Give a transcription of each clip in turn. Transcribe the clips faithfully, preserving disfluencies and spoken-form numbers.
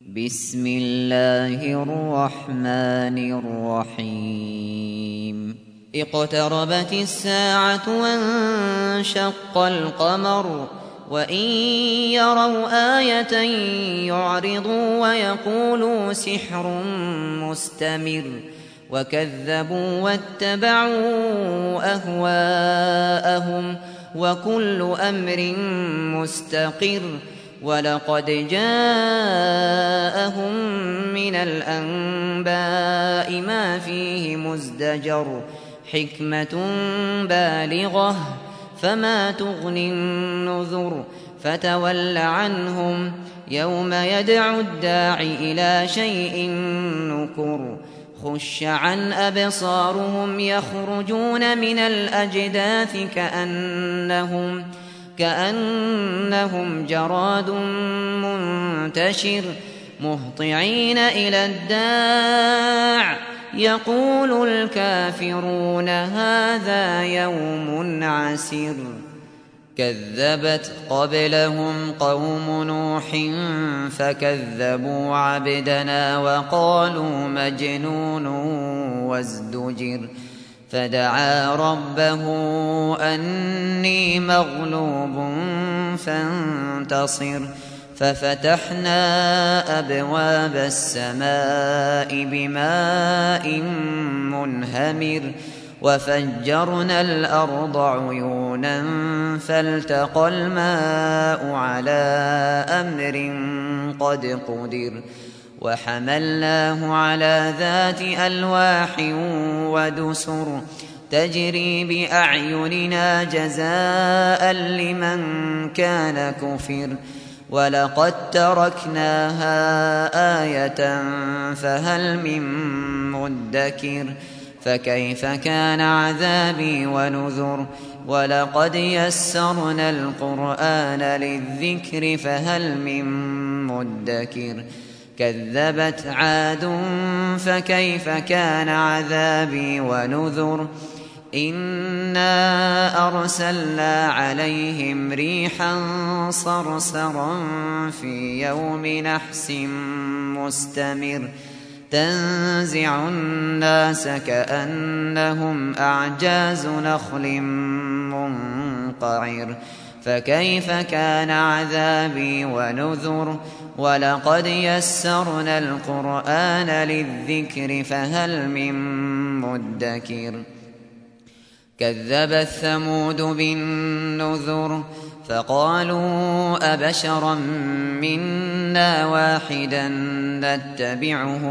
بسم الله الرحمن الرحيم اقتربت الساعة وانشق القمر وإن يروا آية يعرضوا ويقولوا سحر مستمر وكذبوا واتبعوا أهواءهم وكل أمر مستقر ولقد جاءهم من الأنباء ما فيه مزدجر حكمة بالغة فما تغني النذر فتول عنهم يوم يدعو الداع إلى شيء نكر خش عن أبصارهم يخرجون من الأجداث كأنهم كأنهم جراد منتشر مهطعين إلى الداع يقول الكافرون هذا يوم عسر كذبت قبلهم قوم نوح فكذبوا عبدنا وقالوا مجنون وازدجر فدعا ربه أني مغلوب فانتصر ففتحنا أبواب السماء بماء منهمر وفجرنا الأرض عيونا فالتقى الماء على أمر قد قدر وحملناه على ذات ألواح ودسر تجري بأعيننا جزاء لمن كان كفر ولقد تركناها آية فهل من مدكر فكيف كان عذابي ونذر ولقد يسرنا القرآن للذكر فهل من مدكر كذبت عاد فكيف كان عذابي ونذر إنا أرسلنا عليهم ريحا صرصرا في يوم نحس مستمر تنزع الناس كأنهم أعجاز نخل منقعر فكيف كان عذابي ونذر ولقد يسرنا القرآن للذكر فهل من مدكر كذبت ثمود بالنذر فقالوا أبشرا منا واحدا نتبعه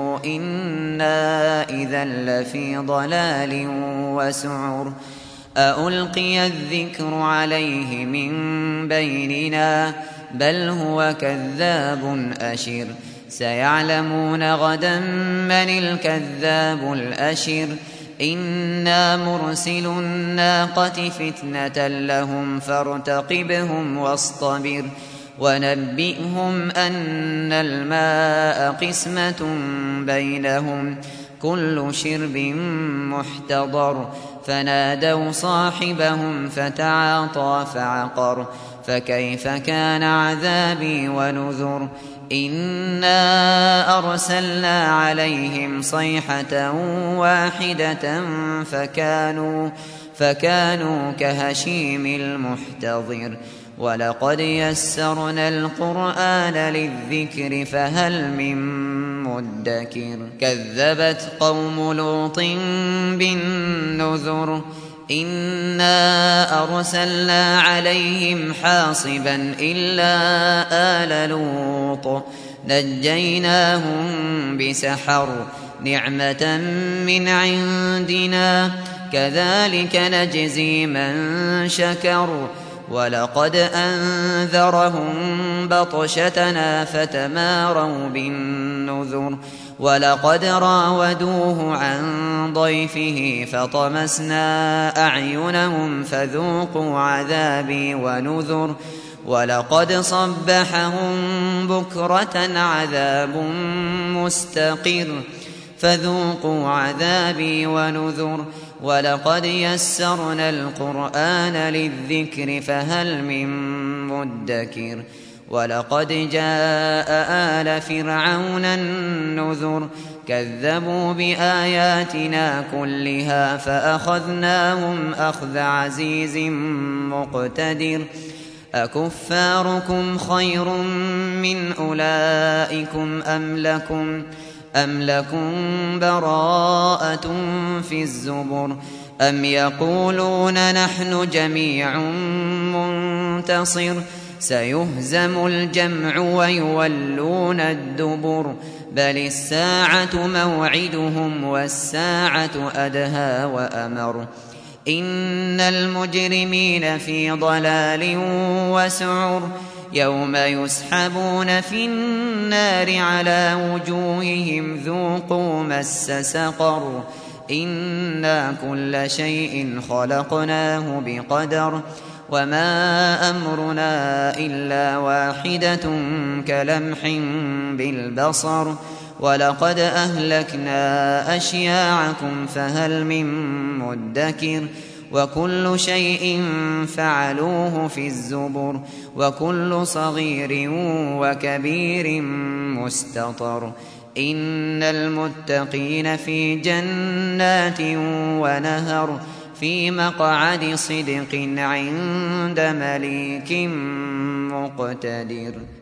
إنا إذا لفي ضلال وسعر أألقي الذكر عليه من بيننا بل هو كذاب أشر سيعلمون غدا من الكذاب الأشر إنا مرسل الناقة فتنة لهم فارتقبهم واصطبر ونبئهم أن الماء قسمة بينهم كل شرب محتضر فنادوا صاحبهم فتعاطى فعقر فكيف كان عذابي ونذر إنا أرسلنا عليهم صيحة واحدة فكانوا, فكانوا كهشيم المحتضر ولقد يسرنا القرآن للذكر فهل من مدكر كذبت قوم لوط بالنذر إنا أرسلنا عليهم حاصبا إلا آل لوط نجيناهم بسحر نعمة من عندنا كذلك نجزي من شكر ولقد أنذرهم بطشتنا فتماروا بالنذر ولقد راودوه عن ضيفه فطمسنا أعينهم فذوقوا عذابي ونذر ولقد صبحهم بكرة عذاب مستقر فذوقوا عذابي ونذر ولقد يسرنا القرآن للذكر فهل من مدكر ولقد جاء آل فرعون النذر كذبوا بآياتنا كلها فأخذناهم أخذ عزيز مقتدر أكفاركم خير من أولئكم أم لكم أم لكم براءة في الزبر أم يقولون نحن جميع منتصر سيهزم الجمع ويولون الدبر بل الساعة موعدهم والساعة أدهى وأمر إن المجرمين في ضلال وسعر يوم يسحبون في النار على وجوههم ذوقوا مس سقر إنا كل شيء خلقناه بقدر وما أمرنا إلا واحدة كلمح بالبصر ولقد أهلكنا أشياعكم فهل من مدكر وكل شيء فعلوه في الزبر وكل صغير وكبير مستطر إن المتقين في جنات ونهر في مقعد صدق عند مليك مقتدر.